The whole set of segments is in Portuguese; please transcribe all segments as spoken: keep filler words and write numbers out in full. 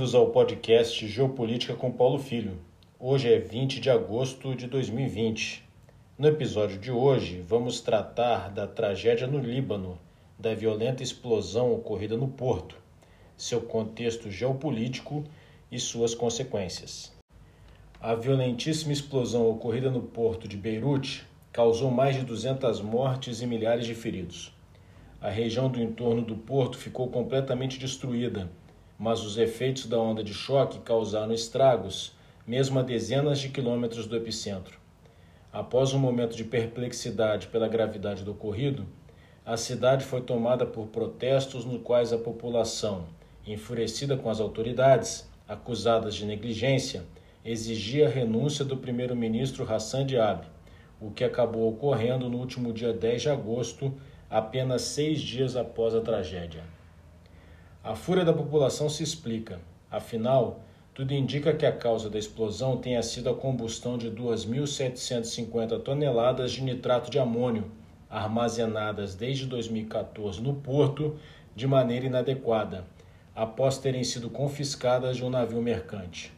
Bem-vindos ao podcast Geopolítica com Paulo Filho. Hoje é vinte de agosto de dois mil e vinte. No episódio de hoje, vamos tratar da tragédia no Líbano, da violenta explosão ocorrida no porto, seu contexto geopolítico e suas consequências. A violentíssima explosão ocorrida no porto de Beirute causou mais de duzentas mortes e milhares de feridos. A região do entorno do porto ficou completamente destruída, mas os efeitos da onda de choque causaram estragos, mesmo a dezenas de quilômetros do epicentro. Após um momento de perplexidade pela gravidade do ocorrido, a cidade foi tomada por protestos nos quais a população, enfurecida com as autoridades, acusadas de negligência, exigia a renúncia do primeiro-ministro Hassan Diab, o que acabou ocorrendo no último dia dez de agosto, apenas seis dias após a tragédia. A fúria da população se explica, afinal, tudo indica que a causa da explosão tenha sido a combustão de duas mil setecentas e cinquenta toneladas de nitrato de amônio, armazenadas desde dois mil e quatorze no porto de maneira inadequada, após terem sido confiscadas de um navio mercante.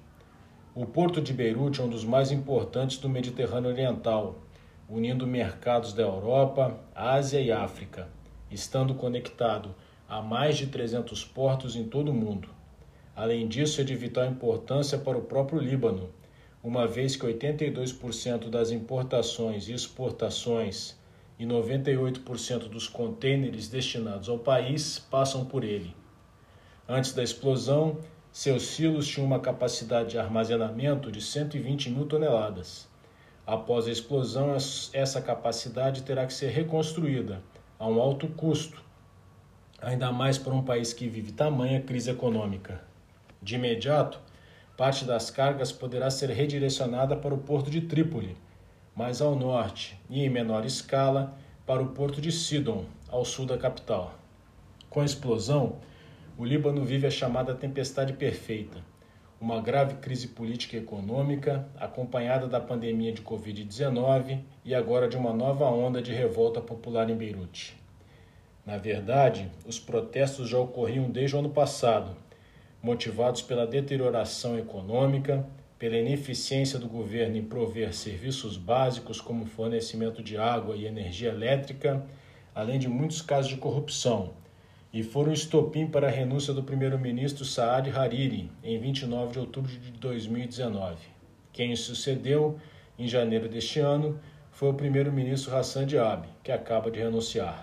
O porto de Beirute é um dos mais importantes do Mediterrâneo Oriental, unindo mercados da Europa, Ásia e África, estando conectado a mais de trezentos portos em todo o mundo. Além disso, é de vital importância para o próprio Líbano, uma vez que oitenta e dois por cento das importações e exportações e noventa e oito por cento dos contêineres destinados ao país passam por ele. Antes da explosão, seus silos tinham uma capacidade de armazenamento de cento e vinte mil toneladas. Após a explosão, essa capacidade terá que ser reconstruída a um alto custo, ainda mais para um país que vive tamanha crise econômica. De imediato, parte das cargas poderá ser redirecionada para o porto de Trípoli, mais ao norte, e em menor escala, para o porto de Sidon, ao sul da capital. Com a explosão, o Líbano vive a chamada tempestade perfeita, uma grave crise política e econômica, acompanhada da pandemia de covid dezenove e agora de uma nova onda de revolta popular em Beirute. Na verdade, os protestos já ocorriam desde o ano passado, motivados pela deterioração econômica, pela ineficiência do governo em prover serviços básicos como fornecimento de água e energia elétrica, além de muitos casos de corrupção, e foram estopim para a renúncia do primeiro-ministro Saad Hariri em vinte e nove de outubro de dois mil e dezenove. Quem o sucedeu, em janeiro deste ano, foi o primeiro-ministro Hassan Diab, que acaba de renunciar.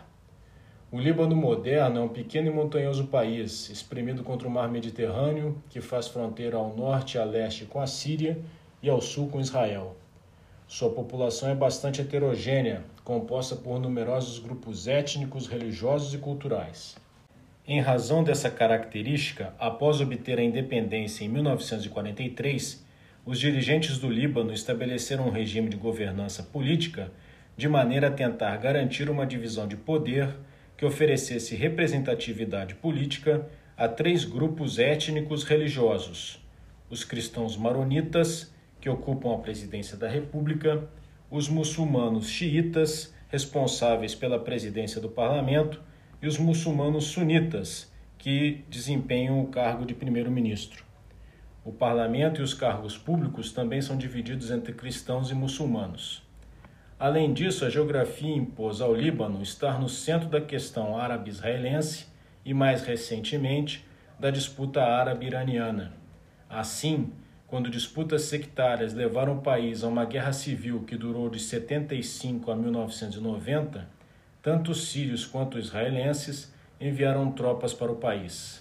O Líbano moderno é um pequeno e montanhoso país, espremido contra o mar Mediterrâneo, que faz fronteira ao norte e a leste com a Síria e ao sul com Israel. Sua população é bastante heterogênea, composta por numerosos grupos étnicos, religiosos e culturais. Em razão dessa característica, após obter a independência em mil novecentos e quarenta e três, os dirigentes do Líbano estabeleceram um regime de governança política de maneira a tentar garantir uma divisão de poder que oferecesse representatividade política a três grupos étnicos religiosos: os cristãos maronitas, que ocupam a presidência da República, os muçulmanos xiitas, responsáveis pela presidência do parlamento, e os muçulmanos sunitas, que desempenham o cargo de primeiro-ministro. O parlamento e os cargos públicos também são divididos entre cristãos e muçulmanos. Além disso, a geografia impôs ao Líbano estar no centro da questão árabe-israelense e, mais recentemente, da disputa árabe-iraniana. Assim, quando disputas sectárias levaram o país a uma guerra civil que durou de setenta e cinco a mil novecentos e noventa, tanto os sírios quanto os israelenses enviaram tropas para o país.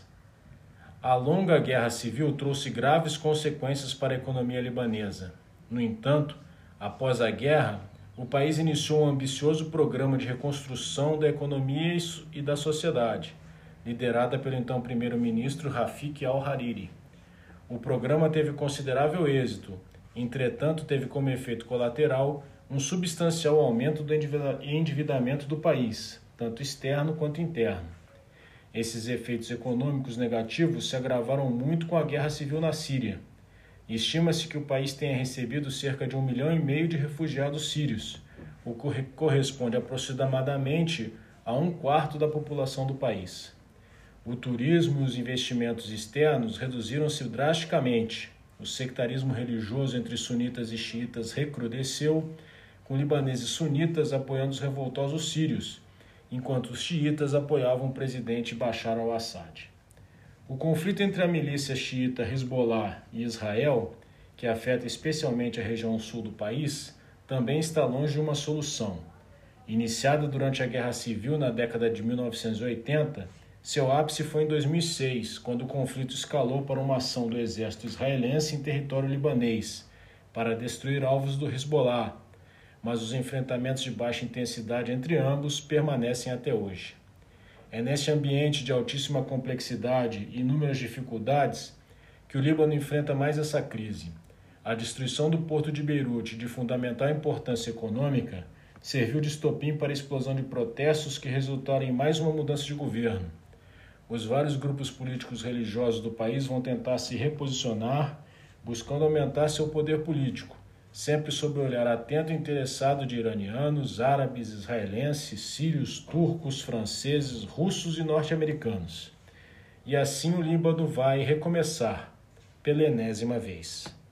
A longa guerra civil trouxe graves consequências para a economia libanesa. No entanto, após a guerra, o país iniciou um ambicioso programa de reconstrução da economia e da sociedade, liderada pelo então primeiro-ministro Rafik al-Hariri. O programa teve considerável êxito, entretanto teve como efeito colateral um substancial aumento do endividamento do país, tanto externo quanto interno. Esses efeitos econômicos negativos se agravaram muito com a guerra civil na Síria. Estima-se que o país tenha recebido cerca de um milhão e meio de refugiados sírios, o que corresponde aproximadamente a um quarto da população do país. O turismo e os investimentos externos reduziram-se drasticamente. O sectarismo religioso entre sunitas e xiitas recrudesceu, com libaneses sunitas apoiando os revoltosos sírios, enquanto os xiitas apoiavam o presidente Bashar al-Assad. O conflito entre a milícia xiita Hezbollah e Israel, que afeta especialmente a região sul do país, também está longe de uma solução. Iniciado durante a Guerra Civil na década de mil novecentos e oitenta, seu ápice foi em dois mil e seis, quando o conflito escalou para uma ação do exército israelense em território libanês, para destruir alvos do Hezbollah, mas os enfrentamentos de baixa intensidade entre ambos permanecem até hoje. É neste ambiente de altíssima complexidade e inúmeras dificuldades que o Líbano enfrenta mais essa crise. A destruição do porto de Beirute, de fundamental importância econômica, serviu de estopim para a explosão de protestos que resultaram em mais uma mudança de governo. Os vários grupos políticos religiosos do país vão tentar se reposicionar, buscando aumentar seu poder político, sempre sob o olhar atento e interessado de iranianos, árabes, israelenses, sírios, turcos, franceses, russos e norte-americanos. E assim o Líbano vai recomeçar, pela enésima vez.